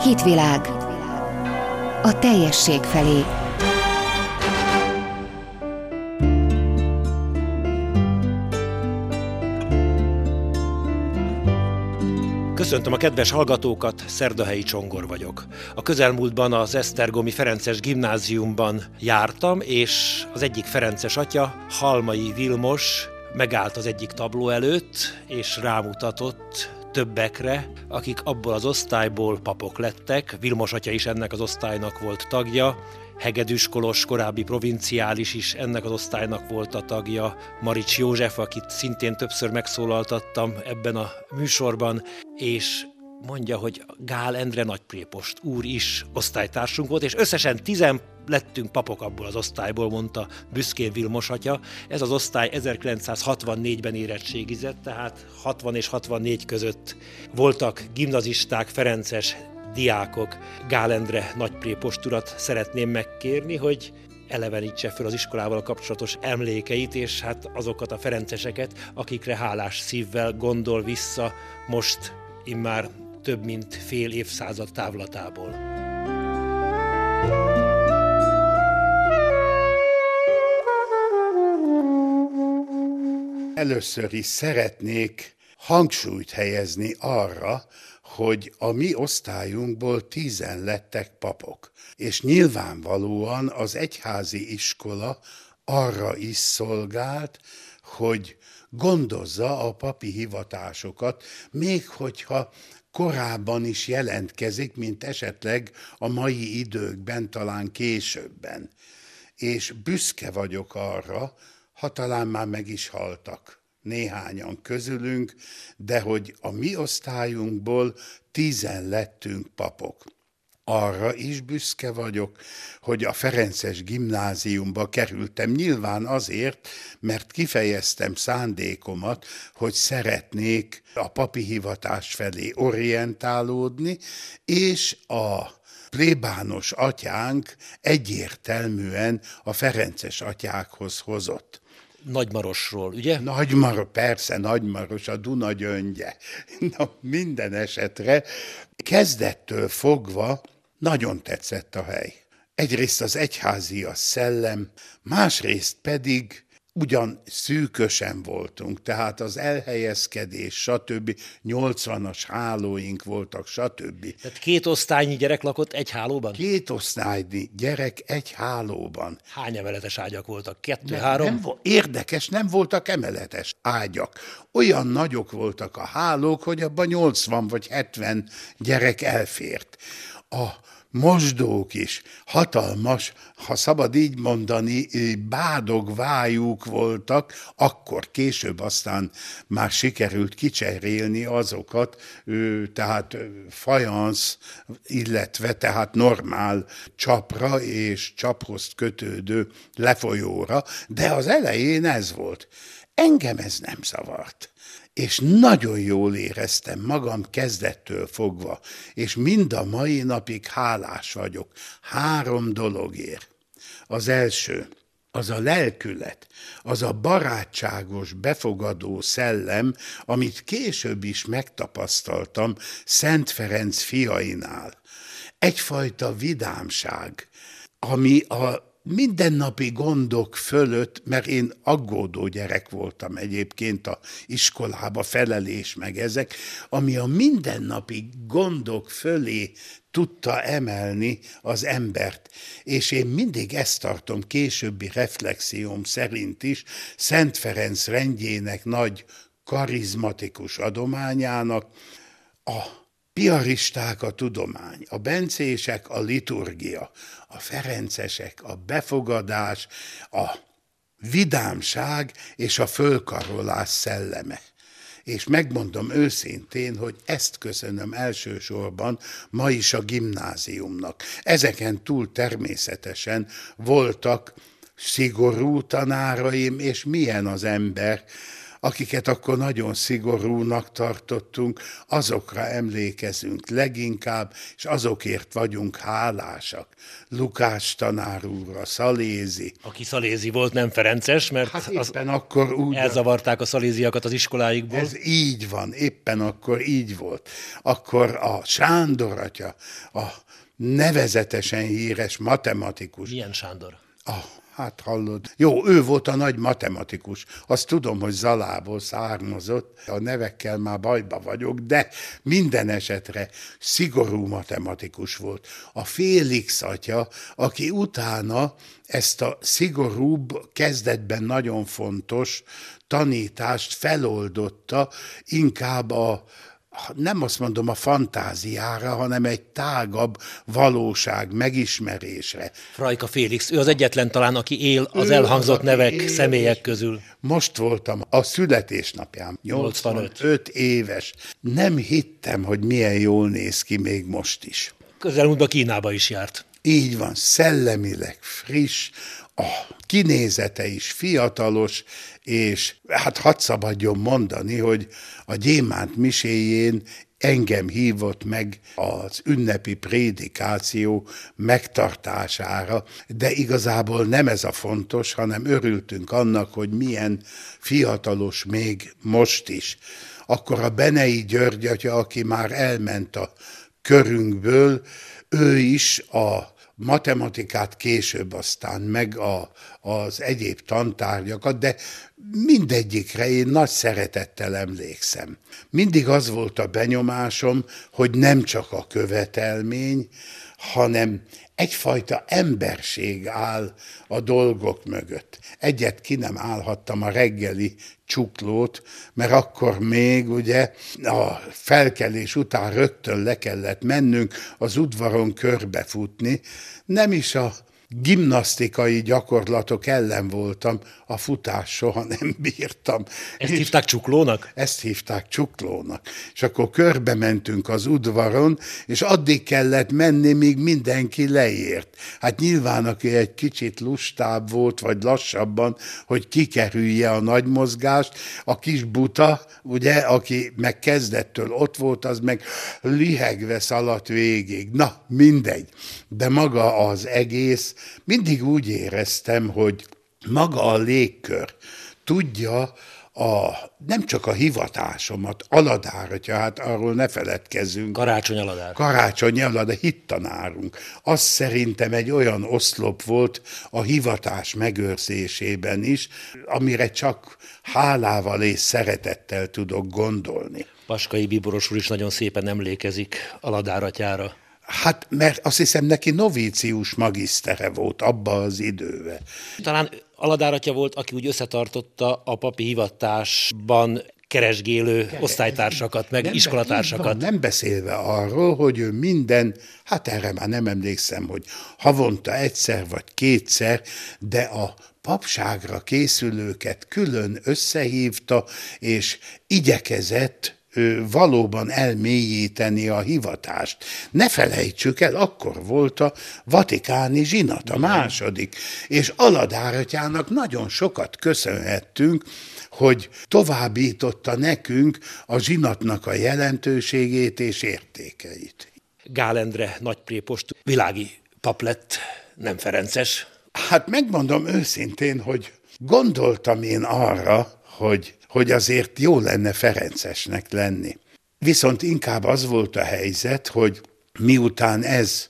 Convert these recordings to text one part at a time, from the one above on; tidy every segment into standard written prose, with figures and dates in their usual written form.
Hitvilág. A teljesség felé. Köszöntöm a kedves hallgatókat, Szerdahelyi Csongor vagyok. A közelmúltban az Esztergomi Ferences Gimnáziumban jártam, és az egyik ferences atya, Halmai Vilmos megállt az egyik tabló előtt, és rámutatott többekre, akik abból az osztályból papok lettek. Vilmos atya is ennek az osztálynak volt tagja, Hegedűs Kolos, korábbi provinciális is ennek az osztálynak volt a tagja, Marics József, akit szintén többször megszólaltattam ebben a műsorban, és mondja, hogy Gál Endre nagyprépost úr is osztálytársunk volt, és összesen 10 lettünk papok abból az osztályból, mondta büszkén Vilmos atya. Ez az osztály 1964-ben érettségizett, tehát 60 és 64 között voltak gimnazisták, ferences diákok. Gál Endre nagyprépost urat szeretném megkérni, hogy elevenítse föl az iskolával kapcsolatos emlékeit, és hát azokat a ferenceseket, akikre hálás szívvel gondol vissza most immár több mint fél évszázad távlatából. Először is szeretnék hangsúlyt helyezni arra, hogy a mi osztályunkból 10 lettek papok. És nyilvánvalóan az egyházi iskola arra is szolgált, hogy gondozza a papi hivatásokat, még hogyha korábban is jelentkezik, mint esetleg a mai időkben, talán későbben. És büszke vagyok arra, ha talán már meg is haltak néhányan közülünk, de hogy a mi osztályunkból 10 lettünk papok. Arra is büszke vagyok, hogy a Ferences Gimnáziumba kerültem, nyilván azért, mert kifejeztem szándékomat, hogy szeretnék a papi hivatás felé orientálódni, és a plébános atyánk egyértelműen a ferences atyákhoz hozott. Nagymarosról, ugye? Persze, Nagymaros, a Duna gyöngye. Na, minden esetre kezdettől fogva nagyon tetszett a hely. Egyrészt az egyházias szellem, másrészt pedig ugyan szűkösen voltunk, tehát az elhelyezkedés, stb. 80-as hálóink voltak, stb. Tehát 2 osztálynyi gyerek lakott egy hálóban? 2 osztálynyi gyerek egy hálóban. Hány emeletes ágyak voltak? 2, 3? Érdekes, nem voltak emeletes ágyak. Olyan nagyok voltak a hálók, hogy abban 80 vagy 70 gyerek elfért. A mosdók is hatalmas, ha szabad így mondani, bádogvájuk voltak, akkor később aztán már sikerült kicserélni azokat, tehát fajansz, illetve tehát normál csapra és csaphoz kötődő lefolyóra, de az elején ez volt. Engem ez nem zavart. És nagyon jól éreztem magam kezdettől fogva, és mind a mai napig hálás vagyok 3 dologért. Az első, az a lelkület, az a barátságos, befogadó szellem, amit később is megtapasztaltam Szent Ferenc fiainál. Egyfajta vidámság, ami a mindennapi gondok fölött, mert én aggódó gyerek voltam egyébként a iskolába, felelés meg ezek, ami a mindennapi gondok fölé tudta emelni az embert. És én mindig ezt tartom későbbi reflexióm szerint is Szent Ferenc rendjének nagy karizmatikus adományának, a piaristák a tudomány, a bencések a liturgia, a ferencesek a befogadás, a vidámság és a fölkarolás szelleme. És megmondom őszintén, hogy ezt köszönöm elsősorban ma is a gimnáziumnak. Ezeken túl természetesen voltak szigorú tanáraim, és milyen az ember, akiket akkor nagyon szigorúnak tartottunk, azokra emlékezünk leginkább, és azokért vagyunk hálásak. Lukács tanár úr, a Szalézi. Aki szalézi volt, nem ferences, mert Hát éppen akkor úgy... elzavarták a szaléziakat az iskoláikból. Ez így van, éppen akkor így volt. Akkor a Sándor atya, a nevezetesen híres matematikus. Milyen Sándor? Hát hallod. Jó, ő volt a nagy matematikus. Azt tudom, hogy Zalából származott. A nevekkel már bajba vagyok, de minden esetre szigorú matematikus volt. A Félix atya, aki utána ezt a szigorúbb, kezdetben nagyon fontos tanítást feloldotta, inkább nem azt mondom a fantáziára, hanem egy tágabb valóság megismerésre. Frajka Félix, ő az egyetlen talán, aki él az elhangzott nevek, személyek közül. Most voltam a születésnapján, 85 éves. Nem hittem, hogy milyen jól néz ki még most is. Közelmúltban Kínába is járt. Így van, szellemileg friss, a kinézete is fiatalos, és hát hadd szabadjon mondani, hogy a Gyémánt miséjén engem hívott meg az ünnepi prédikáció megtartására, de igazából nem ez a fontos, hanem örültünk annak, hogy milyen fiatalos még most is. Akkor a Benei György atya, aki már elment a körünkből, ő is a matematikát később aztán, meg az egyéb tantárgyakat, de mindegyikre én nagy szeretettel emlékszem. Mindig az volt a benyomásom, hogy nem csak a követelmény, hanem egyfajta emberség áll a dolgok mögött. Egyet ki nem állhattam a reggeli csuklót, mert akkor még ugye a felkelés után rögtön le kellett mennünk az udvaron körbefutni, nem is a gimnasztikai gyakorlatok ellen voltam, a futás soha nem bírtam. Ezt hívták csuklónak? Ezt hívták csuklónak. És akkor körbe mentünk az udvaron, és addig kellett menni, míg mindenki leért. Hát nyilván, aki egy kicsit lustább volt, vagy lassabban, hogy kikerülje a nagy mozgást, a kis buta, ugye, aki meg kezdettől ott volt, az meg lihegve szaladt végig. Na, mindegy. De maga az egész, mindig úgy éreztem, hogy maga a légkör tudja nem csak a hivatásomat, Aladár atya, hát arról ne feledkezzünk. Karácsony Aladár. Karácsony Aladár, hittanárunk. Az szerintem egy olyan oszlop volt a hivatás megőrzésében is, amire csak hálával és szeretettel tudok gondolni. Paskai Bíboros úr is nagyon szépen emlékezik Aladár atyára. Hát, mert azt hiszem neki novícius magisztere volt abban az időben. Talán Aladár atya volt, aki úgy összetartotta a papi hivatásban keresgélő osztálytársakat, meg iskolatársakat. Nem beszélve arról, hogy ő minden, hát erre már nem emlékszem, hogy havonta egyszer vagy kétszer, de a papságra készülőket külön összehívta, és igyekezett valóban elmélyíteni a hivatást. Ne felejtsük el, akkor volt a vatikáni zsinat, a második, és Aladár atyának nagyon sokat köszönhettünk, hogy továbbította nekünk a zsinatnak a jelentőségét és értékeit. Gál Endre nagyprépostú világi pap lett, nem ferences. Hát megmondom őszintén, hogy gondoltam én arra, hogy azért jó lenne ferencesnek lenni. Viszont inkább az volt a helyzet, hogy miután ez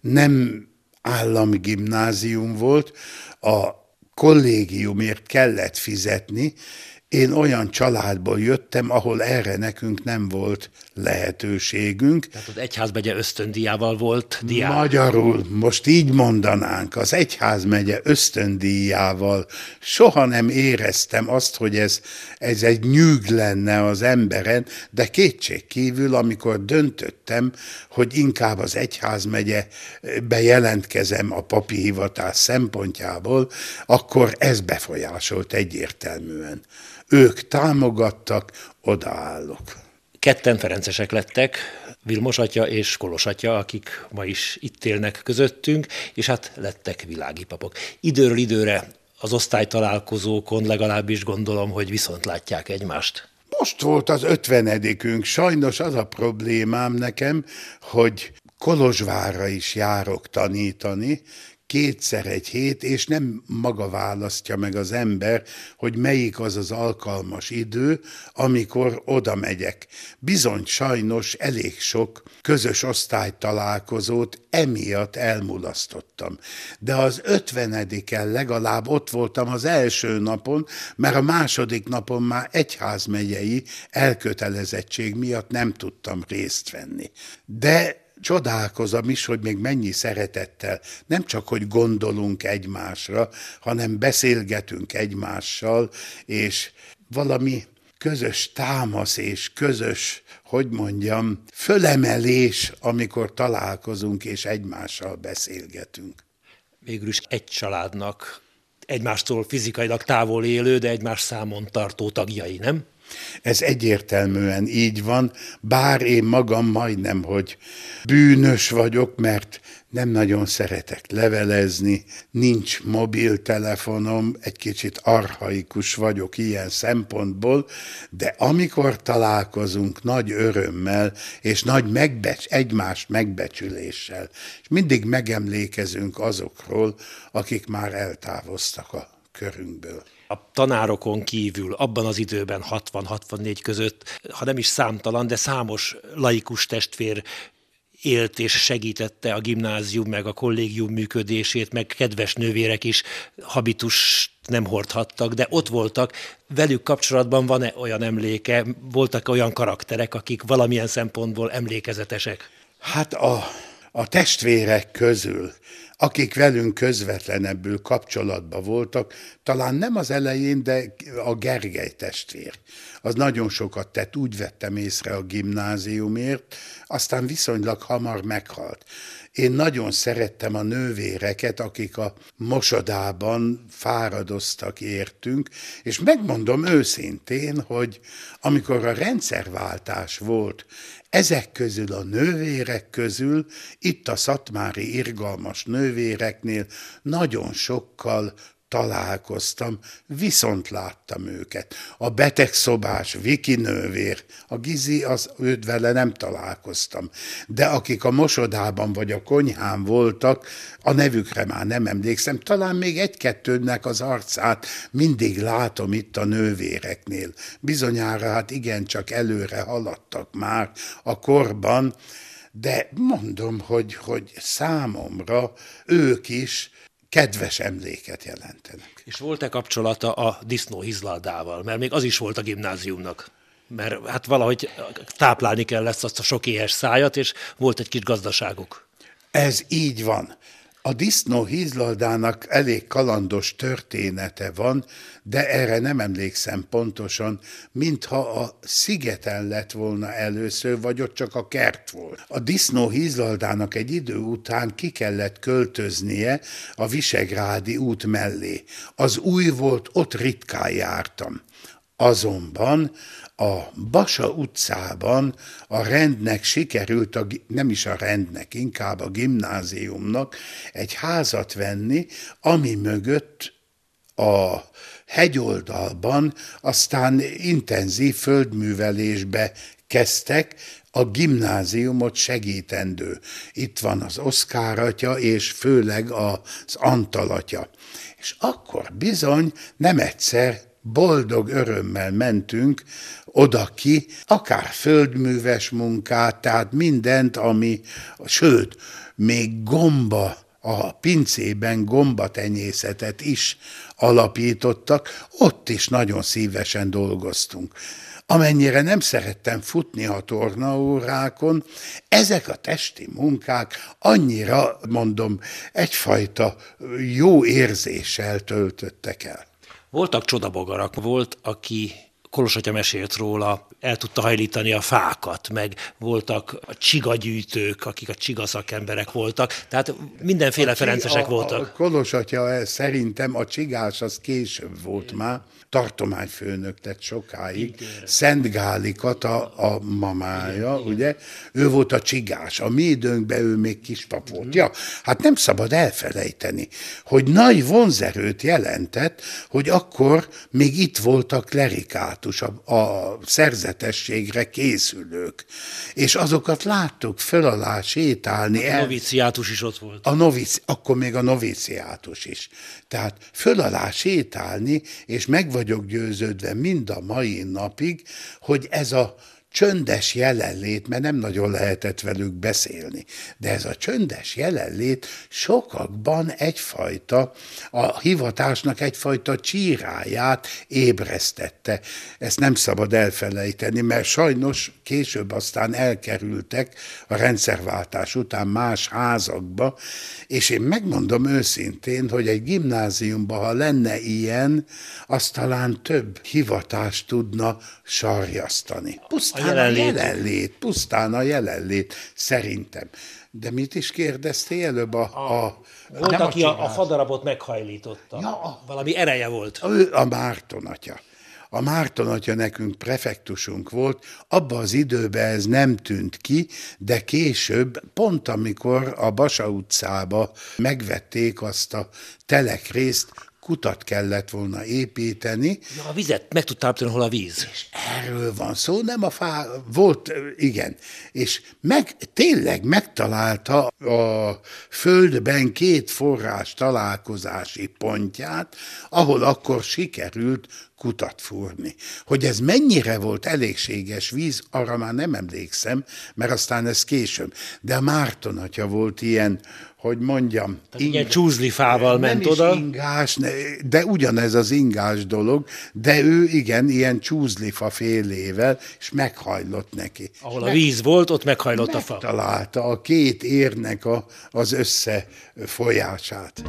nem állami gimnázium volt, a kollégiumért kellett fizetni, én olyan családból jöttem, ahol erre nekünk nem volt lehetőségünk. Tehát az egyházmegye ösztöndíjával volt diák. Magyarul, most így mondanánk, az egyházmegye ösztöndíjával soha nem éreztem azt, hogy ez egy nyűg lenne az emberen, de kétségkívül, amikor döntöttem, hogy inkább az egyházmegye bejelentkezem a papi hivatás szempontjából, akkor ez befolyásolt egyértelműen. Ők támogattak, odaállok. Ketten ferencesek lettek, Vilmos atya és Kolos atya, akik ma is itt élnek közöttünk, és hát lettek világi papok. Időről időre az osztálytalálkozókon legalábbis gondolom, hogy viszont látják egymást. Most volt az 50-ünk, sajnos az a problémám nekem, hogy Kolozsvárra is járok tanítani, 2-szer egy hét, és nem maga választja meg az ember, hogy melyik az az alkalmas idő, amikor oda megyek. Bizony sajnos elég sok közös osztálytalálkozót emiatt elmulasztottam. De az 50-en legalább ott voltam az első napon, mert a második napon már egyházmegyei elkötelezettség miatt nem tudtam részt venni. De csodálkozom is, hogy még mennyi szeretettel, nem csak, hogy gondolunk egymásra, hanem beszélgetünk egymással, és valami közös támasz és közös, fölemelés, amikor találkozunk és egymással beszélgetünk. Végül is egy családnak egymástól fizikailag távol élő, de egymás számon tartó tagjai, nem? Ez egyértelműen így van, bár én magam majdnem, hogy bűnös vagyok, mert nem nagyon szeretek levelezni, nincs mobiltelefonom, egy kicsit archaikus vagyok ilyen szempontból, de amikor találkozunk nagy örömmel és nagy egymást megbecsüléssel, és mindig megemlékezünk azokról, akik már eltávoztak a körünkből. A tanárokon kívül abban az időben 60-64 között, ha nem is számtalan, de számos laikus testvér élt és segítette a gimnázium meg a kollégium működését, meg kedves nővérek is habitust nem hordhattak, de ott voltak. Velük kapcsolatban van-e olyan emléke, voltak olyan karakterek, akik valamilyen szempontból emlékezetesek? Hát a testvérek közül, akik velünk közvetlenebbül kapcsolatban voltak, talán nem az elején, de a Gergely testvér. Az nagyon sokat tett, úgy vettem észre a gimnáziumért, aztán viszonylag hamar meghalt. Én nagyon szerettem a nővéreket, akik a mosodában fáradoztak értünk, és megmondom őszintén, hogy amikor a rendszerváltás volt, ezek közül a nővérek közül, itt a szatmári irgalmas nővéreknél nagyon sokkal találkoztam, viszont láttam őket. A betegszobás Viki nővér, a Gizi, őt vele nem találkoztam. De akik a mosodában vagy a konyhán voltak, a nevükre már nem emlékszem, talán még egy-kettőnek az arcát mindig látom itt a nővéreknél. Bizonyára hát igencsak előre haladtak már a korban, de mondom, hogy számomra ők is kedves emléket jelentenek. És volt-e kapcsolata a disznóhizlaldával? Mert még az is volt a gimnáziumnak. Mert hát valahogy táplálni kell azt a sok éhes szájat, és volt egy kis gazdaságuk. Ez így van. A disznóhizlaldának elég kalandos története van, de erre nem emlékszem pontosan, mintha a szigeten lett volna először, vagy ott csak a kert volt. A disznóhizlaldának egy idő után ki kellett költöznie a Visegrádi út mellé. Az új volt, ott ritkán jártam. Azonban a Basa utcában a rendnek sikerült, nem is a rendnek, inkább a gimnáziumnak egy házat venni, ami mögött a hegyoldalban aztán intenzív földművelésbe kezdtek, a gimnáziumot segítendő. Itt van az Oszkár atya, és főleg az Antal atya. És akkor bizony nem egyszer boldog örömmel mentünk oda ki, akár földműves munkát, tehát mindent, sőt, még a pincében gombatenyészetet is alapítottak, ott is nagyon szívesen dolgoztunk. Amennyire nem szerettem futni a tornaórákon, ezek a testi munkák annyira, egyfajta jó érzéssel töltöttek el. Voltak csodabogarak, volt, aki Kolos atya mesélt róla, el tudta hajlítani a fákat, meg voltak a csigagyűjtők, akik a csigaszakemberek voltak, tehát mindenféle ferencesek voltak. A Kolos atya szerintem a csigás az később volt már, tartományfőnök lett sokáig, Szent Gáli Kata a mamája, ugye? Ő volt a csigás, a mi időnkben ő még kispap volt. Ja, hát nem szabad elfelejteni, hogy nagy vonzerőt jelentett, hogy akkor még itt voltak klerikátus, a szerzetességre készülők, és azokat láttuk föl alá sétálni. A noviciátus is ott volt. Akkor még a noviciátus is. Tehát föl alá sétálni, és meg vagyok győződve mind a mai napig, hogy ez a csöndes jelenlét, mert nem nagyon lehetett velük beszélni, de ez a csöndes jelenlét sokakban egyfajta, a hivatásnak egyfajta csíráját ébresztette. Ezt nem szabad elfelejteni, mert sajnos később aztán elkerültek a rendszerváltás után más házakba, és én megmondom őszintén, hogy egy gimnáziumban, ha lenne ilyen, az talán több hivatást tudna sarjasztani. Pusztán a jelenlét, szerintem. De mit is kérdeztél előbb? Volt, aki a fadarabot meghajlította. Ja, valami ereje volt. A Márton atya. A Márton atya nekünk prefektusunk volt, abban az időben ez nem tűnt ki, de később, pont amikor a Basa utcába megvették azt a telekrészt, kutat kellett volna építeni. Ja, a vizet, meg tudtál tudni, hol a víz. És erről van szó, nem a fá... Volt, igen. És tényleg megtalálta a földben 2 forrás találkozási pontját, ahol akkor sikerült kutat fúrni. Hogy ez mennyire volt elégséges víz, arra már nem emlékszem, mert aztán ez később. De a Márton atya volt ilyen, hogy mondjam... Ilyen csúzlifával ment oda. Nem is ingás, de ugyanez az ingás dolog, de ő igen, ilyen csúzlifa félével, és meghajlott neki. Ahol a víz volt, ott meghajlott a fa. Megtalálta a 2 érnek az összefolyását.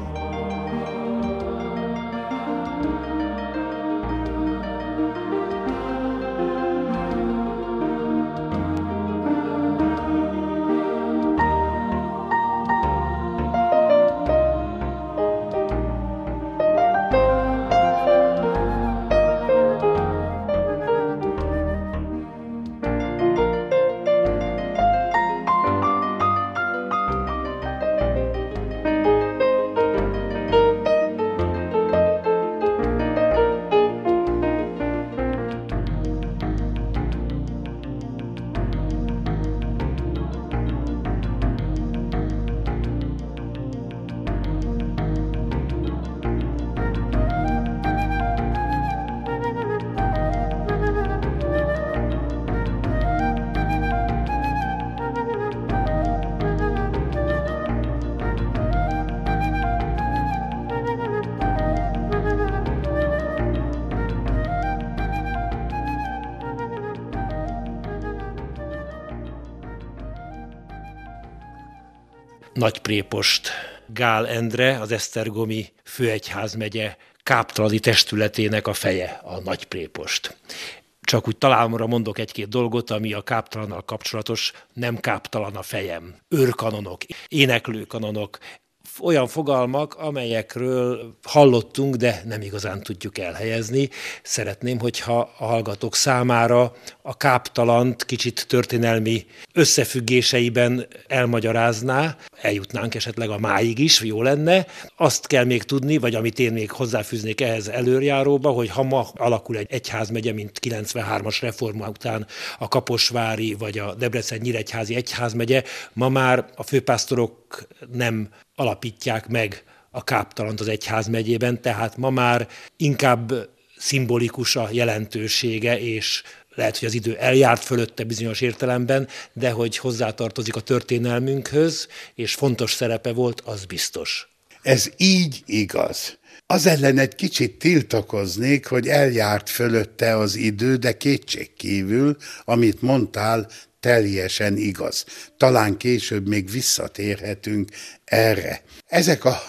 Nagyprépost Gál Endre, az esztergomi főegyházmegye káptalani testületének a feje, a nagyprépost. Csak úgy találomra mondok 1-2 dolgot, ami a káptalannal kapcsolatos, nem káptalan a fejem. Őrkanonok, éneklőkanonok, olyan fogalmak, amelyekről hallottunk, de nem igazán tudjuk elhelyezni. Szeretném, hogyha a hallgatók számára a káptalant kicsit történelmi összefüggéseiben elmagyarázná, eljutnánk esetleg a máig is, jó lenne. Azt kell még tudni, vagy amit én még hozzáfűznék ehhez előjáróba, hogy ha ma alakul egy egyházmegye, mint 93-as reforma után a kaposvári vagy a Debrecen-nyíregyházi egyházmegye, ma már a főpásztorok nem alapítják meg a káptalant az egyházmegyében, tehát ma már inkább szimbolikus a jelentősége, és lehet, hogy az idő eljárt fölötte bizonyos értelemben, de hogy hozzátartozik a történelmünkhöz, és fontos szerepe volt, az biztos. Ez így igaz. Az ellen egy kicsit tiltakoznék, hogy eljárt fölötte az idő, de kétségkívül, amit mondtál, teljesen igaz. Talán később még visszatérhetünk erre. Ezek a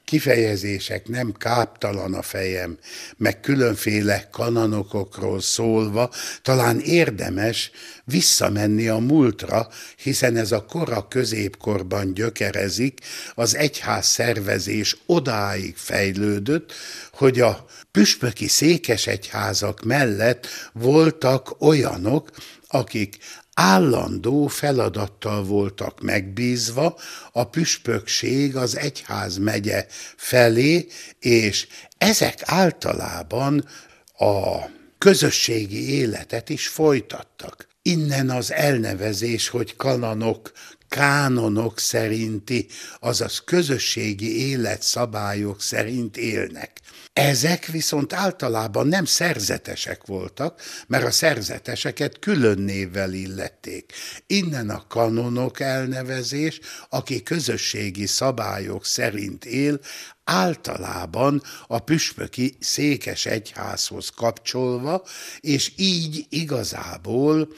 kifejezések, nem káptalan a fejem, meg különféle kanonokokról szólva, talán érdemes visszamenni a múltra, hiszen ez a kora középkorban gyökerezik, az egyház szervezés odáig fejlődött, hogy a püspöki székesegyházak mellett voltak olyanok, akik állandó feladattal voltak megbízva a püspökség az egyházmegye felé, és ezek általában a közösségi életet is folytattak. Innen az elnevezés, hogy kánonok szerinti, azaz közösségi életszabályok szerint élnek. Ezek viszont általában nem szerzetesek voltak, mert a szerzeteseket külön névvel illették. Innen a kanonok elnevezés, aki közösségi szabályok szerint él, általában a püspöki székesegyházhoz kapcsolva, és így igazából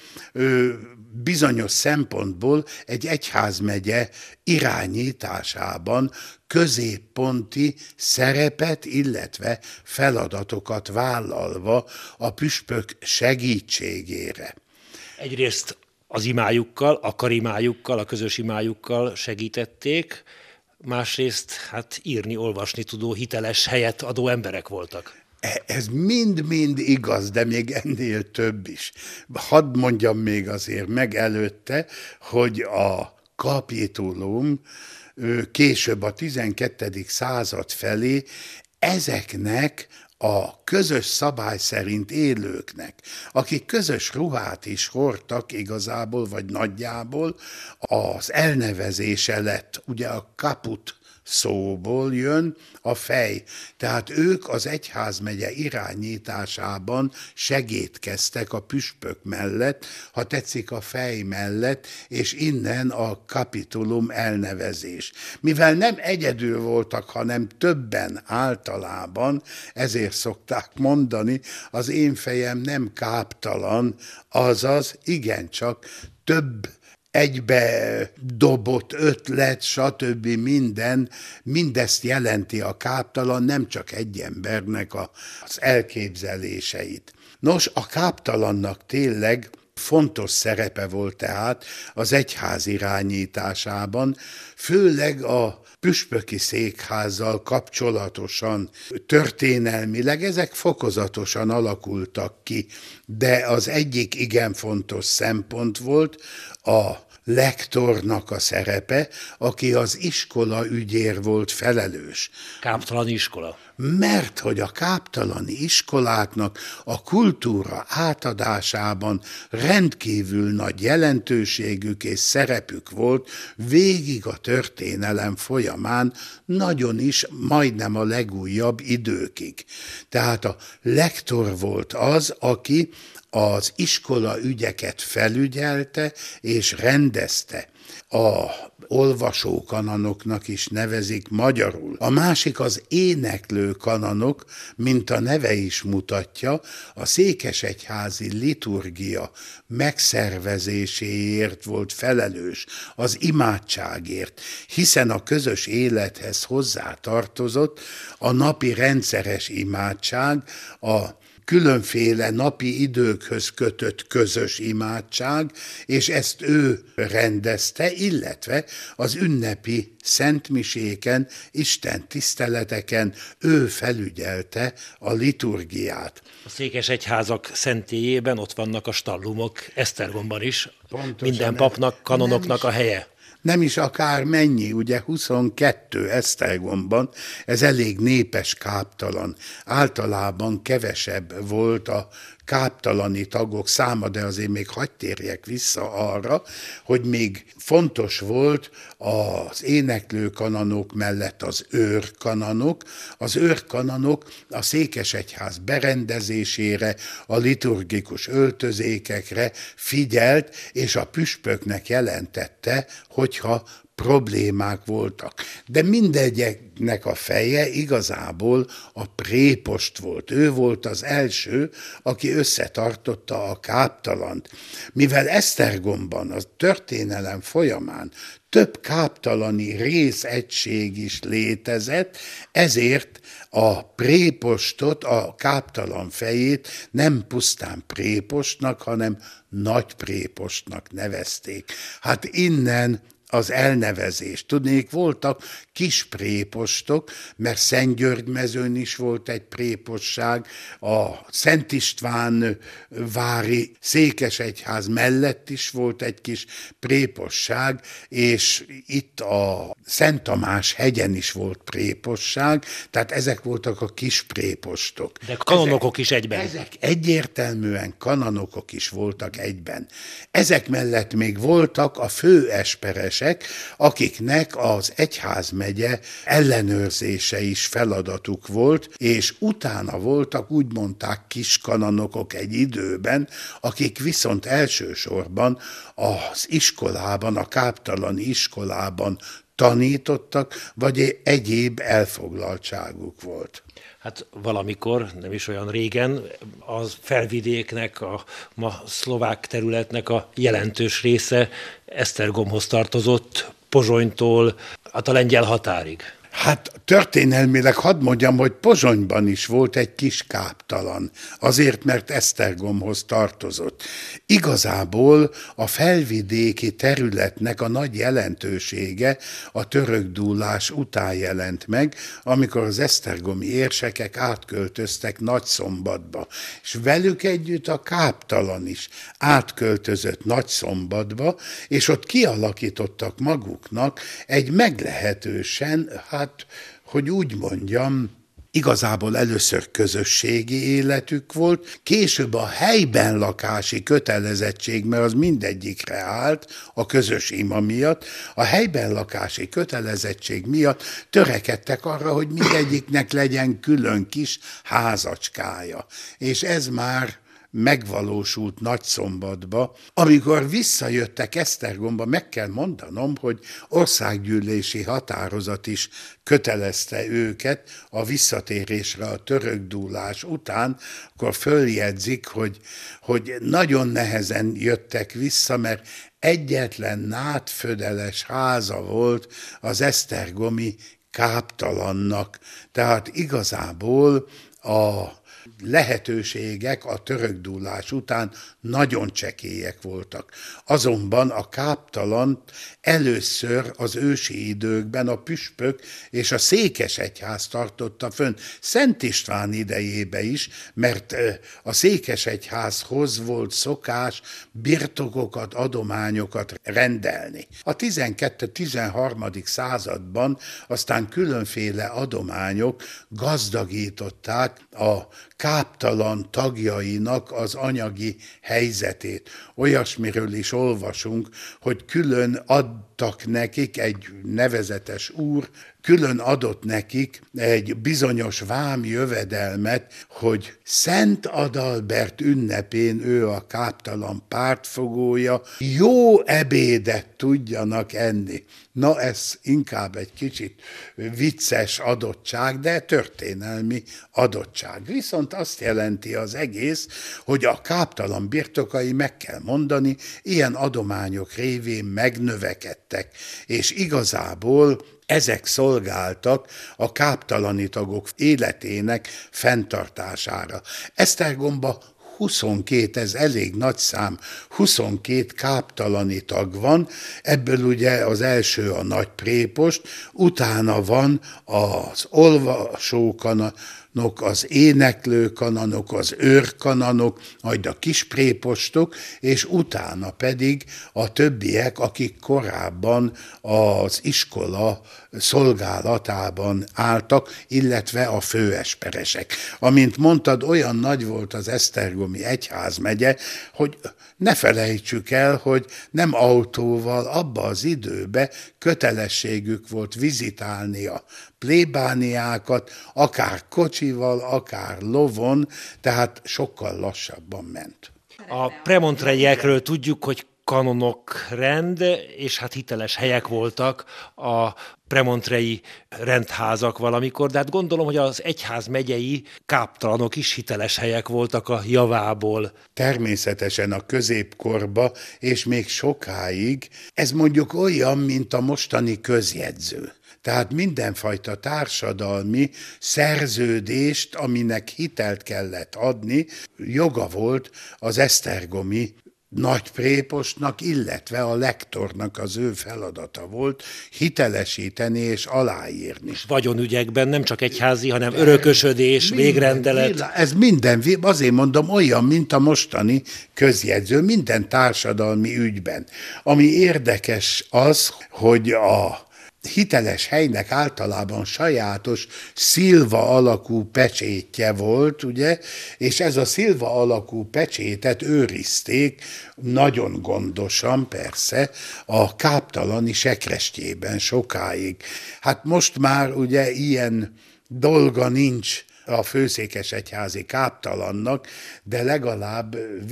bizonyos szempontból egy egyházmegye irányításában középponti szerepet, illetve feladatokat vállalva a püspök segítségére. Egyrészt az imájukkal, a karimájukkal, a közös imájukkal segítették, másrészt írni, olvasni tudó, hiteles helyet adó emberek voltak. Ez mind-mind igaz, de még ennél több is. Hadd mondjam még azért meg előtte, hogy a kapitulum később a 12. század felé ezeknek a közös szabály szerint élőknek, akik közös ruhát is hordtak igazából, vagy nagyjából, az elnevezése lett, ugye a kaput szóból jön a fej. Tehát ők az egyházmegye irányításában segédkeztek a püspök mellett, ha tetszik a fej mellett, és innen a kapitulum elnevezés. Mivel nem egyedül voltak, hanem többen általában, ezért szokták mondani, az én fejem nem káptalan, azaz igencsak több egybe dobott ötlet, stb. Mindezt jelenti a káptalan, nem csak egy embernek az elképzeléseit. Nos, a káptalannak tényleg fontos szerepe volt tehát az egyház irányításában, főleg a püspöki székházzal kapcsolatosan, történelmileg ezek fokozatosan alakultak ki, de az egyik igen fontos szempont volt a lektornak a szerepe, aki az iskola ügyér volt felelős. Káptalan iskola. Mert hogy a káptalani iskoláknak a kultúra átadásában rendkívül nagy jelentőségük és szerepük volt végig a történelem folyamán, nagyon is majdnem a legújabb időkig. Tehát a lektor volt az, aki az iskola ügyeket felügyelte és rendezte. A olvasókanonoknak is nevezik magyarul. A másik az éneklő kanonok, mint a neve is mutatja, a székesegyházi liturgia megszervezéséért volt felelős, az imádságért, hiszen a közös élethez hozzátartozott a napi rendszeres imádság, a különféle napi időkhöz kötött közös imádság, és ezt ő rendezte, illetve az ünnepi szentmiséken, Isten tiszteleteken ő felügyelte a liturgiát. A székesegyházak szentélyében ott vannak a stallumok, Esztergomban is. Pontosan, minden papnak, kanonoknak a helye. Nem is akár mennyi, ugye 22 Esztergomban, ez elég népes káptalan. Általában kevesebb volt a káptalani tagok száma, de azért még hadd térjek vissza arra, hogy még fontos volt az éneklő kanonok mellett az őrkanonok. Az őrkanonok a székesegyház berendezésére, a liturgikus öltözékekre figyelt, és a püspöknek jelentette, hogyha problémák voltak. De mindegyeknek a feje igazából a prépost volt. Ő volt az első, aki összetartotta a káptalant. Mivel Esztergomban a történelem folyamán több káptalani részegység is létezett, ezért a prépostot, a káptalan fejét nem pusztán prépostnak, hanem nagy prépostnak nevezték. Hát innen az elnevezés. Tudnék, voltak kis prépostok, mert Szentgyörgymezőn is volt egy préposság, a Szent István vári székesegyház mellett is volt egy kis préposság, és itt a Szent Tamás hegyen is volt préposság, tehát ezek voltak a kis prépostok. De kanonokok is egyben. Ezek egyértelműen kanonokok is voltak egyben. Ezek mellett még voltak a főesperesek, akiknek az egyházmegye ellenőrzése is feladatuk volt, és utána voltak, úgy mondták, kiskanonokok egy időben, akik viszont elsősorban az iskolában, a káptalani iskolában tanítottak, vagy egyéb elfoglaltságuk volt. Hát valamikor, nem is olyan régen, az felvidéknek, a ma szlovák területnek a jelentős része Esztergomhoz tartozott, Pozsonytól a lengyel határig. Hát történelmileg hadd mondjam, hogy Pozsonyban is volt egy kis káptalan, azért, mert Esztergomhoz tartozott. Igazából a felvidéki területnek a nagy jelentősége a törökdúlás után jelent meg, amikor az esztergomi érsekek átköltöztek Nagyszombatba, és velük együtt a káptalan is átköltözött Nagyszombatba, és ott kialakítottak maguknak egy meglehetősen, hogy úgy mondjam, igazából először közösségi életük volt, később a helyben lakási kötelezettség, mert az mindegyikre állt a közös ima miatt, a helyben lakási kötelezettség miatt törekedtek arra, hogy mindegyiknek legyen külön kis házacskája. És ez már megvalósult Nagyszombatba. Amikor visszajöttek Esztergomba, meg kell mondanom, hogy országgyűlési határozat is kötelezte őket a visszatérésre a törökdúlás után, akkor följegyzik, hogy nagyon nehezen jöttek vissza, mert egyetlen nádfödeles háza volt az esztergomi káptalannak. Tehát igazából a lehetőségek a törökdúlás után nagyon csekélyek voltak. Azonban a káptalant először az ősi időkben a püspök és a székesegyház tartotta fönn, Szent István idejébe is, mert a székesegyházhoz volt szokás birtokokat, adományokat rendelni. A 12.-13. században aztán különféle adományok gazdagították a káptalan tagjainak az anyagi helyzetét. Olyasmiről is olvasunk, hogy külön adtak nekik, egy nevezetes úr külön adott nekik egy bizonyos vámjövedelmet, hogy Szent Adalbert ünnepén ő a káptalan pártfogója, jó ebédet tudjanak enni. Na, ez inkább egy kicsit vicces adottság, de történelmi adottság. Viszont azt jelenti az egész, hogy a káptalan birtokai, meg kell mondani, ilyen adományok révén megnövekedtek, és igazából ezek szolgáltak a káptalani tagok életének fenntartására. Esztergomba 22, ez elég nagy szám, 22 káptalani tag van, ebből ugye az első a nagy prépost, utána van az olvasókanonok, az éneklőkanonok, az őrkanonok, majd a kisprépostok, és utána pedig a többiek, akik korábban az iskola szolgálatában álltak, illetve a főesperesek. Amint mondtad, olyan nagy volt az esztergomi egyházmegye, hogy ne felejtsük el, hogy nem autóval, abba az időbe kötelességük volt vizitálni a plébániákat, akár kocsival, akár lovon, tehát sokkal lassabban ment. A premontrejekről tudjuk, hogy kanonok rend, és hát hiteles helyek voltak a premontrei rendházak valamikor, de hát gondolom, hogy az egyházmegyei káptalanok is hiteles helyek voltak a javából. Természetesen a középkorba, és még sokáig, ez mondjuk olyan, mint a mostani közjegyző. Tehát mindenfajta társadalmi szerződést, aminek hitelt kellett adni, joga volt az esztergomi nagyprépostnak, illetve a lektornak az ő feladata volt hitelesíteni és aláírni. És vagyonügyekben nem csak egyházi, hanem örökösödés, végrendelet. Ez minden, azért mondom, olyan, mint a mostani közjegyző, minden társadalmi ügyben. Ami érdekes az, hogy a hiteles helynek általában sajátos szilva alakú pecsétje volt, ugye, és ez a szilva alakú pecsétet őrizték nagyon gondosan, persze, a káptalani sekrestjében sokáig. Hát most már ugye ilyen dolga nincs a főszékesegyházi káptalannak, de legalább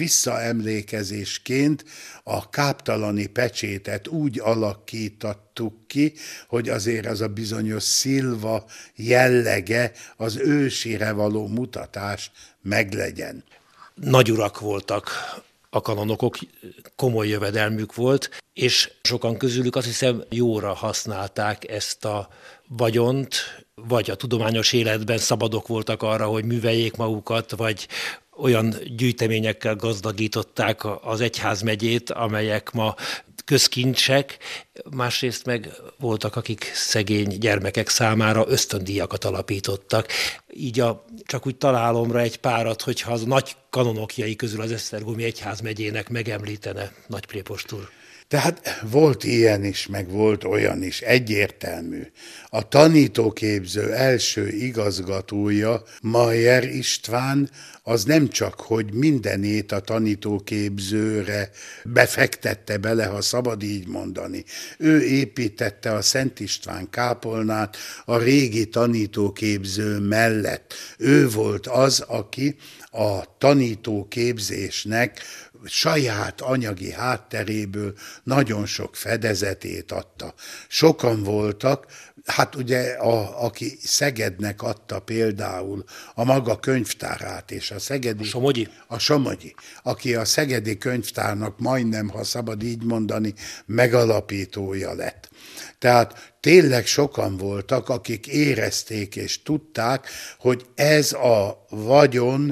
visszaemlékezésként a káptalani pecsétet úgy alakítottuk ki, hogy azért az a bizonyos szilva jellege, az ősire való mutatás meglegyen. Nagyurak voltak a kanonokok, komoly jövedelmük volt, és sokan közülük azt hiszem jóra használták ezt a vagyont, vagy a tudományos életben szabadok voltak arra, hogy műveljék magukat, vagy olyan gyűjteményekkel gazdagították az egyházmegyét, amelyek ma közkincsek, másrészt meg voltak, akik szegény gyermekek számára ösztöndíjakat alapítottak. Így csak úgy találomra egy párat, hogyha az nagy kanonokjai közül az esztergomi egyházmegyének megemlítene nagyprépostúr. úr. Tehát volt ilyen is, meg volt olyan is, egyértelmű. A tanítóképző első igazgatója, Mayer István, az nem csak, hogy mindenét a tanítóképzőre befektette bele, ha szabad így mondani. Ő építette a Szent István kápolnát a régi tanítóképző mellett. Ő volt az, aki a tanítóképzésnek saját anyagi hátteréből nagyon sok fedezetét adta. Sokan voltak, hát ugye aki Szegednek adta például a maga könyvtárát, és a szegedi... A Somogyi, aki a szegedi könyvtárnak majdnem, ha szabad így mondani, megalapítója lett. Tehát tényleg sokan voltak, akik érezték és tudták, hogy ez a vagyon,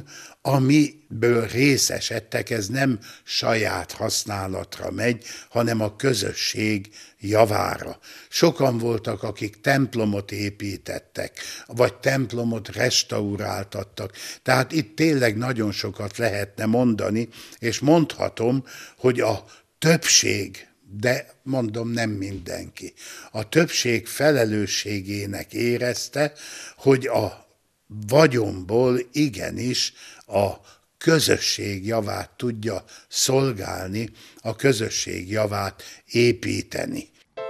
amiből részesedtek, ez nem saját használatra megy, hanem a közösség javára. Sokan voltak, akik templomot építettek, vagy templomot restauráltattak. Tehát itt tényleg nagyon sokat lehetne mondani, és mondhatom, hogy a többség, de mondom, nem mindenki, a többség felelősségének érezte, hogy a vagyonból igenis a közösség javát tudja szolgálni, a közösség javát építeni.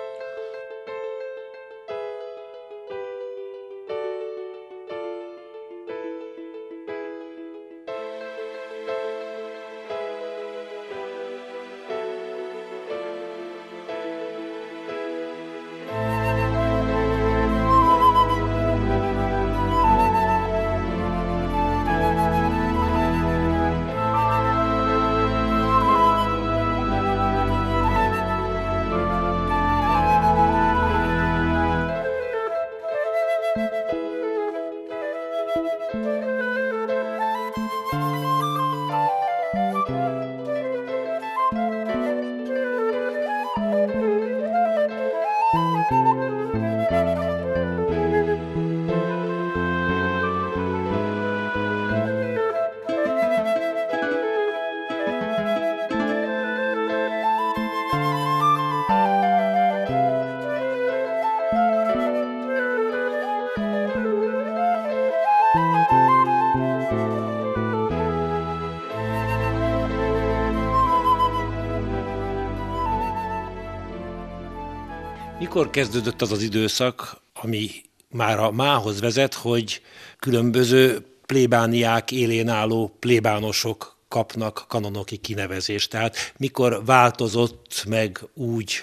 Mikor kezdődött az az időszak, ami már a mához vezet, hogy különböző plébániák élén álló plébánosok kapnak kanonoki kinevezést. Tehát mikor változott meg úgy,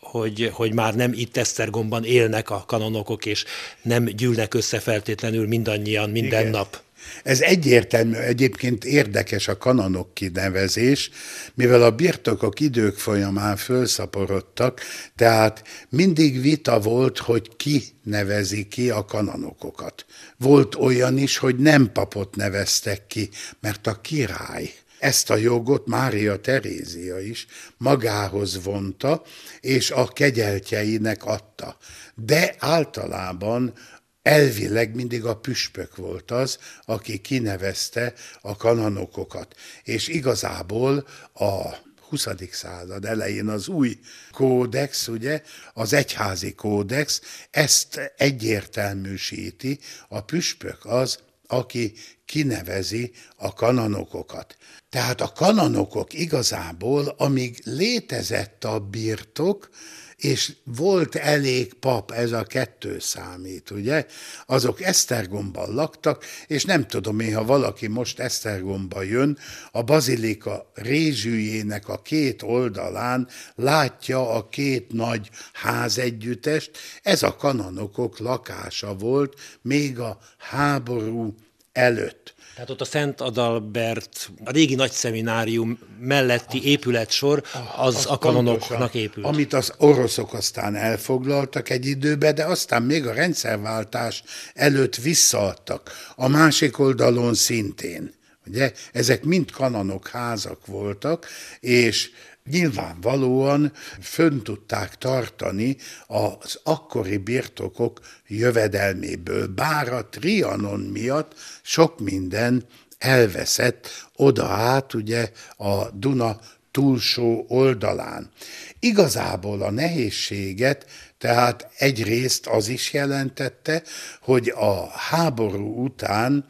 hogy már nem itt Esztergomban élnek a kanonokok, és nem gyűlnek össze feltétlenül mindannyian minden nap. Ez egyértelmű, egyébként érdekes a kanonok kinevezés, mivel a birtokok idők folyamán fölszaporodtak, tehát mindig vita volt, hogy ki nevezi ki a kanonokokat. Volt olyan is, hogy nem papot neveztek ki, mert a király ezt a jogot Mária Terézia is magához vonta, és a kegyeltjeinek adta. De általában elvileg mindig a püspök volt az, aki kinevezte a kanonokokat. És igazából a 20. század elején az új kódex, ugye, az egyházi kódex, ezt egyértelműsíti, a püspök az, aki kinevezi a kanonokokat. Tehát a kanonokok igazából, amíg létezett a birtok, és volt elég pap, ez a 2 számít, ugye? Azok Esztergomban laktak, és nem tudom én, ha valaki most Esztergomba jön, a bazilika rézsűjének a 2 oldalán látja a 2 nagy házegyüttest, ez a kanonokok lakása volt még a háború előtt. Tehát ott a Szent Adalbert, a régi nagyszeminárium melletti épületsor, az a kanonoknak épült. Amit az oroszok aztán elfoglaltak egy időben, de aztán még a rendszerváltás előtt visszaadtak. A másik oldalon szintén. Ugye? Ezek mind kanonok házak voltak, és nyilvánvalóan fönn tudták tartani az akkori birtokok jövedelméből, bár a Trianon miatt sok minden elveszett oda át, ugye a Duna túlsó oldalán. Igazából a nehézséget tehát egyrészt az is jelentette, hogy a háború után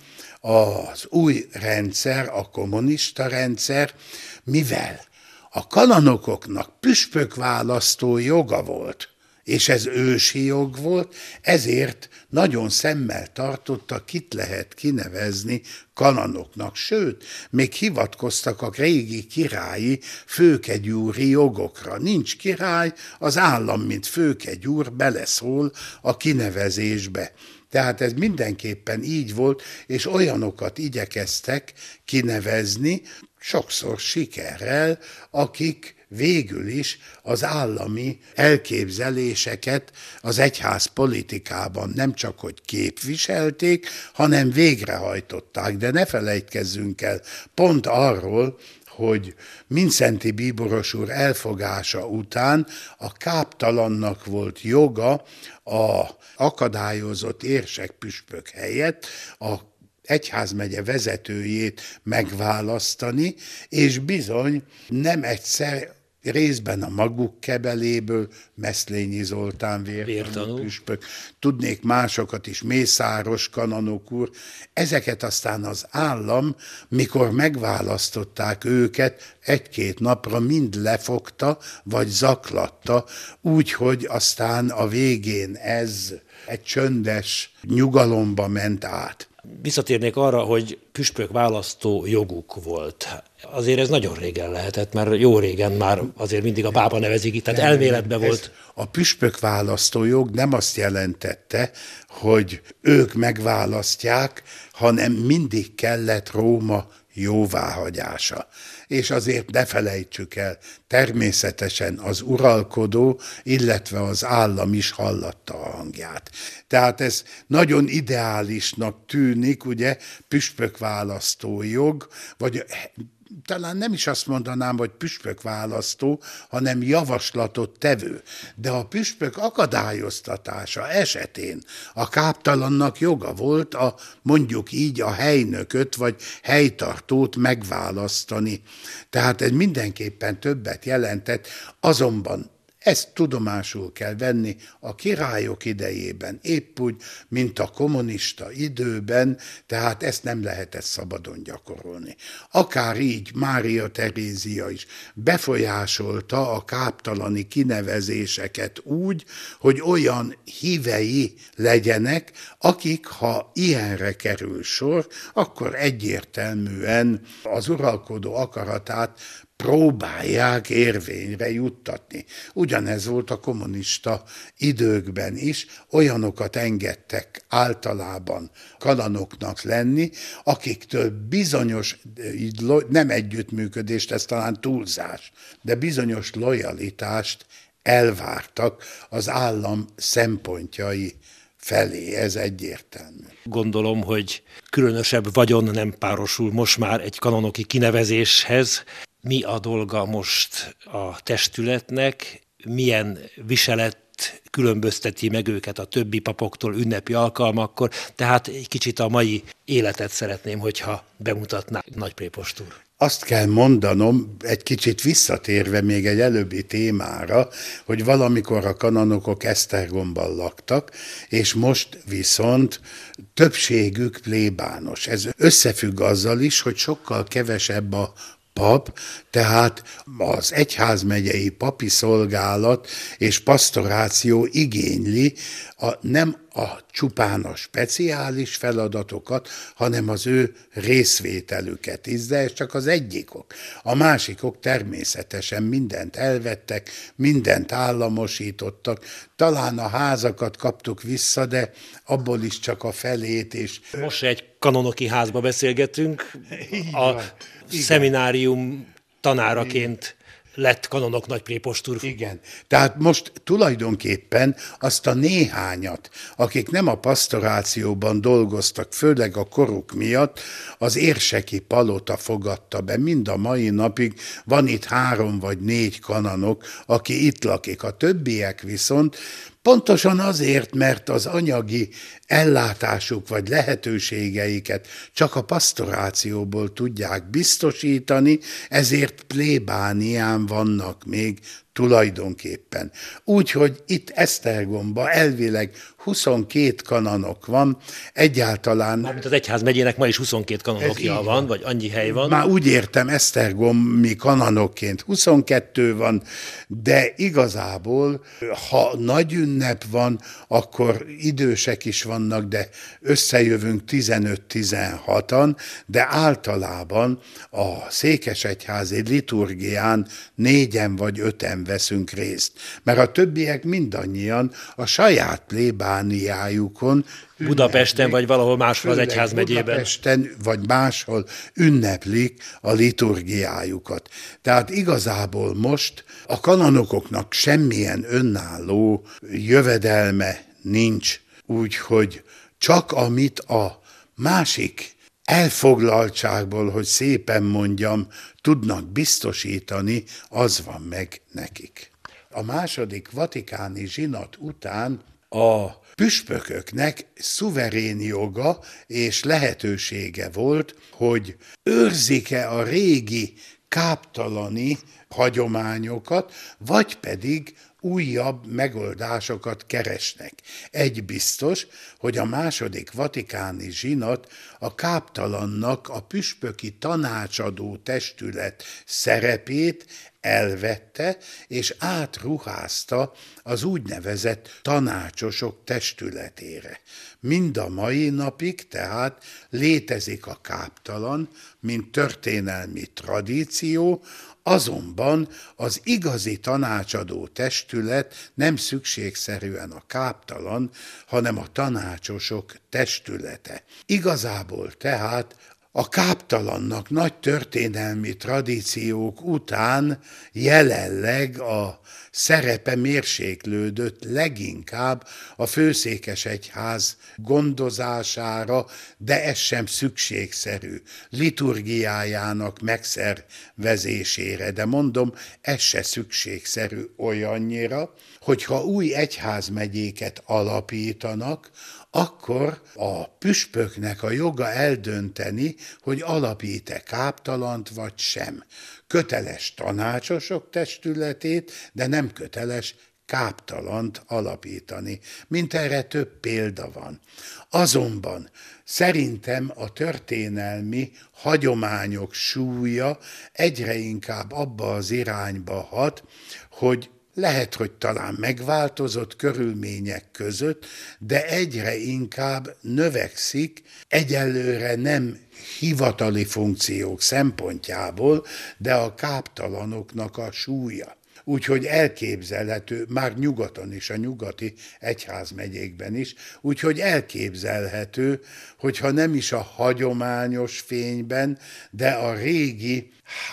az új rendszer, a kommunista rendszer, mivel a kanonokoknak püspökválasztó joga volt, és ez ősi jog volt, ezért nagyon szemmel tartotta, kit lehet kinevezni kanonoknak. Sőt, még hivatkoztak a régi királyi főkegyúri jogokra. Nincs király, az állam, mint főkegyúr beleszól a kinevezésbe. Tehát ez mindenképpen így volt, és olyanokat igyekeztek kinevezni, sokszor sikerrel, akik végül is az állami elképzeléseket az egyház politikában nem csak hogy képviselték, hanem végrehajtották. De ne felejtkezzünk el pont arról, hogy Mindszenty Bíboros úr elfogása után a káptalannak volt joga a akadályozott érsekpüspök helyett a egyházmegye vezetőjét megválasztani, és bizony nem egyszer részben a maguk kebeléből, Meszlényi Zoltán vértanú püspök, tudnék másokat is, Mészáros kanonok úr, ezeket aztán az állam, mikor megválasztották őket, 1-2 napra mind lefogta, vagy zaklatta, úgyhogy aztán a végén ez egy csöndes nyugalomba ment át. Visszatérnék arra, hogy püspök választó joguk volt. Azért ez nagyon régen lehetett, mert jó régen már azért mindig a pápa nevezik itt, tehát elméletben volt. A püspök választó jog nem azt jelentette, hogy ők megválasztják, hanem mindig kellett Róma jóváhagyása. És azért ne felejtsük el, természetesen az uralkodó, illetve az állam is hallatta a hangját. Tehát ez nagyon ideálisnak tűnik, ugye, püspökválasztó jog, vagy talán nem is azt mondanám, hogy püspökválasztó, hanem javaslatot tevő. De a püspök akadályoztatása esetén a káptalannak joga volt mondjuk így a helynököt vagy helytartót megválasztani. Tehát ez mindenképpen többet jelentett, azonban Ezt tudomásul kell venni a királyok idejében, épp úgy, mint a kommunista időben, tehát ezt nem lehetett szabadon gyakorolni. Akár így Mária Terézia is befolyásolta a káptalani kinevezéseket úgy, hogy olyan hívei legyenek, akik, ha ilyenre kerül sor, akkor egyértelműen az uralkodó akaratát próbálják érvényre juttatni. Ugyanez volt a kommunista időkben is, olyanokat engedtek általában kanonoknak lenni, akiktől bizonyos, nem együttműködést, ez talán túlzás, de bizonyos lojalitást elvártak az állam szempontjai felé, ez egyértelmű. Gondolom, hogy különösebb vagyon nem párosul most már egy kanonoki kinevezéshez. Mi a dolga most a testületnek, milyen viselet különbözteti meg őket a többi papoktól ünnepi alkalmakkor, tehát egy kicsit a mai életet szeretném, hogyha bemutatná nagyprépostúr úr. Azt kell mondanom, egy kicsit visszatérve még egy előbbi témára, hogy valamikor a kanonokok Esztergomban laktak, és most viszont többségük plébános. Ez összefügg azzal is, hogy sokkal kevesebb a pap, tehát az egyházmegyei papi szolgálat és pasztoráció igényli nem csupán a speciális feladatokat, hanem az ő részvételüket is, de ez csak az egyikok. A másikok természetesen mindent elvettek, mindent államosítottak, talán a házakat kaptuk vissza, de abból is csak a felét. És most egy kanonoki házba beszélgetünk, a szeminárium tanáraként lett kanonok nagyprépostúr. Igen. Tehát most tulajdonképpen azt a néhányat, akik nem a pasztorációban dolgoztak, főleg a koruk miatt, az érseki palota fogadta be. Mind a mai napig van itt 3 vagy 4 kanonok, aki itt lakik. A többiek viszont pontosan azért, mert az anyagi ellátásuk vagy lehetőségeiket csak a pasztorációból tudják biztosítani, ezért plébánián vannak még tulajdonképpen. Úgyhogy itt Esztergomban elvileg 22 kanonok van, egyáltalán... Mármint az egyházmegyének ma is 22 kanonokja van, vagy annyi hely van. Már úgy értem, esztergomi kanonokként 22 van, de igazából, ha nagy ünnep van, akkor idősek is vannak, de összejövünk 15-16-an, de általában a székesegyházi liturgián 4-en vagy 5-en veszünk részt, mert a többiek mindannyian a saját plébániájukon Budapesten vagy valahol máshol az egyházmegyében. Budapesten vagy máshol ünneplik a liturgiájukat. Tehát igazából most a kanonokoknak semmilyen önálló jövedelme nincs, úgyhogy csak amit a másik elfoglaltságból, hogy szépen mondjam, tudnak biztosítani, az van meg nekik. A második vatikáni zsinat után a püspököknek szuverén joga és lehetősége volt, hogy őrzik-e a régi káptalani hagyományokat, vagy pedig újabb megoldásokat keresnek. Egy biztos, hogy a második vatikáni zsinat a káptalannak a püspöki tanácsadó testület szerepét elvette, és átruházta az úgynevezett tanácsosok testületére. Mind a mai napig tehát létezik a káptalan, mint történelmi tradíció, azonban az igazi tanácsadó testület nem szükségszerűen a káptalan, hanem a tanácsosok testülete. Igazából tehát a káptalannak nagy történelmi tradíciók után jelenleg a szerepe mérséklődött leginkább a főszékesegyház gondozására, de ez sem szükségszerű, liturgiájának megszervezésére, de mondom, ez se szükségszerű olyannyira, hogyha új egyházmegyéket alapítanak, akkor a püspöknek a joga eldönteni, hogy alapít-e káptalant vagy sem. Köteles tanácsosok testületét, de nem köteles káptalant alapítani, mint erre több példa van. Azonban szerintem a történelmi hagyományok súlya egyre inkább abba az irányba hat, hogy lehet, hogy talán megváltozott körülmények között, de egyre inkább növekszik, egyelőre nem hivatali funkciók szempontjából, de a káptalanoknak a súlya. Úgyhogy elképzelhető, már nyugaton is, a nyugati egyházmegyékben is, úgyhogy elképzelhető, hogyha nem is a hagyományos fényben, de a régi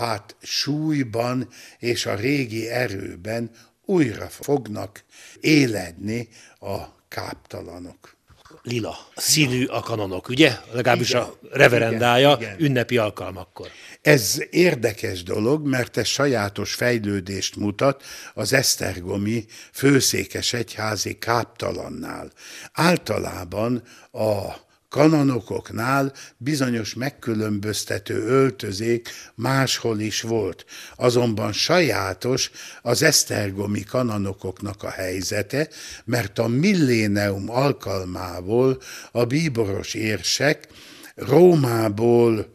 súlyban és a régi erőben újra fognak éledni a káptalanok. Lila színű a kanonok, ugye? Legalábbis Igen, a reverendája igen. ünnepi alkalmakkor. Ez érdekes dolog, mert ez sajátos fejlődést mutat az esztergomi főszékes egyházi káptalannál. Általában a kanonokoknál bizonyos megkülönböztető öltözék máshol is volt. Azonban sajátos az esztergomi kanonokoknak a helyzete, mert a millénium alkalmából a bíboros érsek Rómából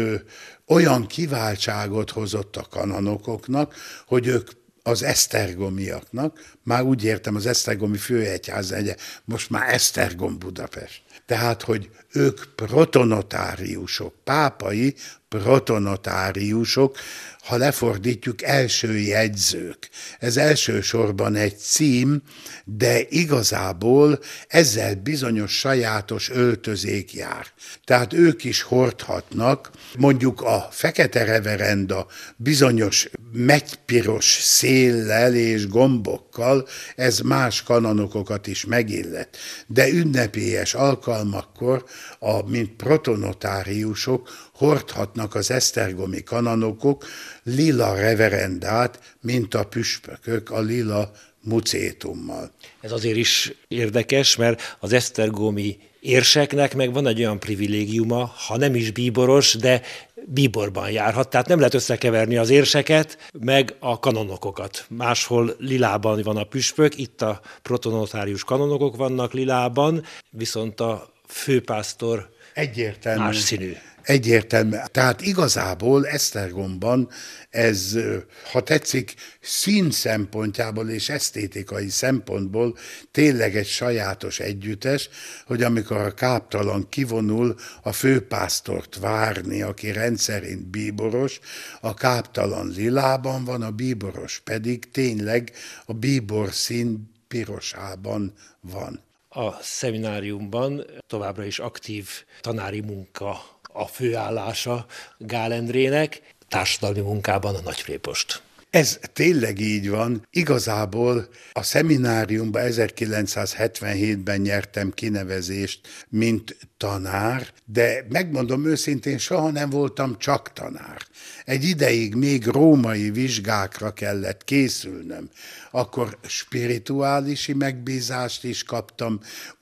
olyan kiváltságot hozott a kanonokoknak, hogy ők az esztergomiaknak, már úgy értem az esztergomi főegyház, most már Esztergom Budapest. Tehát, hogy ők protonotáriusok, pápai protonotáriusok, ha lefordítjuk, első jegyzők. Ez elsősorban egy cím, de igazából ezzel bizonyos sajátos öltözék jár. Tehát ők is hordhatnak, mondjuk a fekete reverenda bizonyos megypiros széllel és gombokkal, ez más kanonokokat is megillet. De ünnepélyes alkalmakkor, mint protonotáriusok, hordhatnak az esztergomi kanonokok lila reverendát, mint a püspökök a lila mucétummal. Ez azért is érdekes, mert az esztergomi érseknek meg van egy olyan privilégiuma, ha nem is bíboros, de bíborban járhat. Tehát nem lehet összekeverni az érseket, meg a kanonokokat. Máshol lilában van a püspök, itt a protonotárius kanonokok vannak lilában, viszont a főpásztor Egyértelmű. más színű. Egyértelmű. Tehát igazából Esztergomban ez, ha tetszik, szín szempontjából és esztétikai szempontból tényleg egy sajátos együttes, hogy amikor a káptalan kivonul a főpásztort várni, aki rendszerint bíboros, a káptalan lilában van, a bíboros pedig tényleg a bíborszín pirosában van. A szemináriumban továbbra is aktív tanári munka a főállása Gál Endrének, társadalmi munkában a nagyprépost. Ez tényleg így van. Igazából a szemináriumban 1977-ben nyertem kinevezést, mint tanár, de megmondom őszintén, soha nem voltam csak tanár. Egy ideig még római vizsgákra kellett készülnöm. Akkor spirituálisi megbízást is kaptam,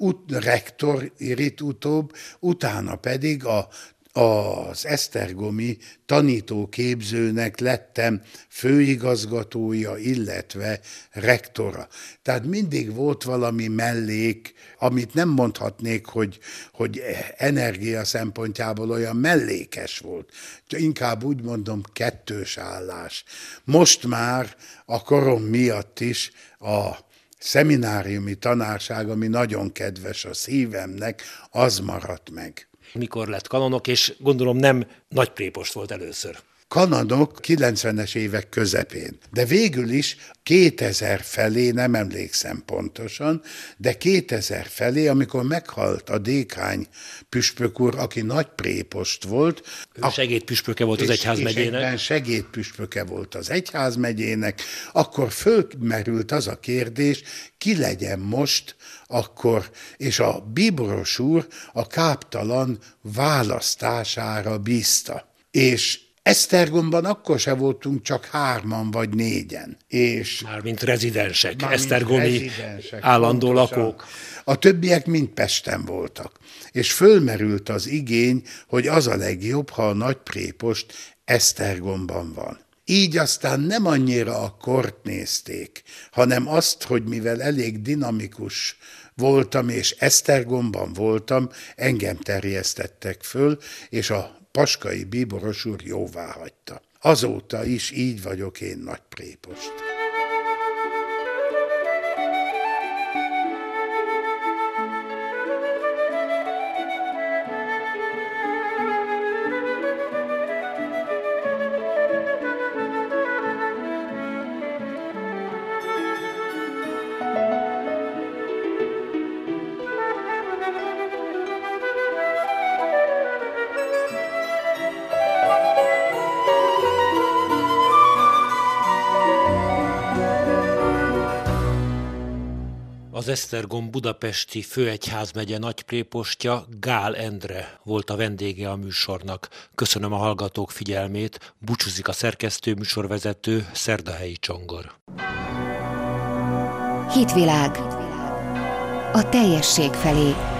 rektorit utóbb, utána pedig az esztergomi tanítóképzőnek lettem főigazgatója, illetve rektora. Tehát mindig volt valami mellék, amit nem mondhatnék, hogy energia szempontjából olyan mellékes volt. Inkább úgy mondom, kettős állás. Most már a korom miatt is a szemináriumi tanárság, ami nagyon kedves a szívemnek, az maradt meg. Mikor lett kanonok, és gondolom nem nagyprépost volt először. Kanonok 90-es évek közepén, de végül is 2000 felé, nem emlékszem pontosan, de 2000 felé, amikor meghalt a Dékány püspök úr, aki nagyprépost volt. Segédpüspöke volt az egyházmegyének. Segédpüspöke volt az egyházmegyének, akkor fölmerült az a kérdés, ki legyen most akkor, és a bíboros úr a káptalan választására bízta. És Esztergomban akkor se voltunk csak 3 vagy 4. És Mármint rezidensek, Mármint esztergomi rezidensek, állandó pontosan. lakók. A többiek mind Pesten voltak, és fölmerült az igény, hogy az a legjobb, ha a nagyprépost Esztergomban van. Így aztán nem annyira a kort nézték, hanem azt, hogy mivel elég dinamikus voltam, és Esztergomban voltam, engem terjesztettek föl, és a paskai bíboros úr jóvá hagyta. Azóta is így vagyok én nagyprépost. Az Esztergom budapesti főegyházmegye nagyprépostja, Gál Endre volt a vendége a műsornak. Köszönöm a hallgatók figyelmét, búcsúzik a szerkesztő műsorvezető, Szerdahelyi Csongor. Hitvilág. A teljesség felé.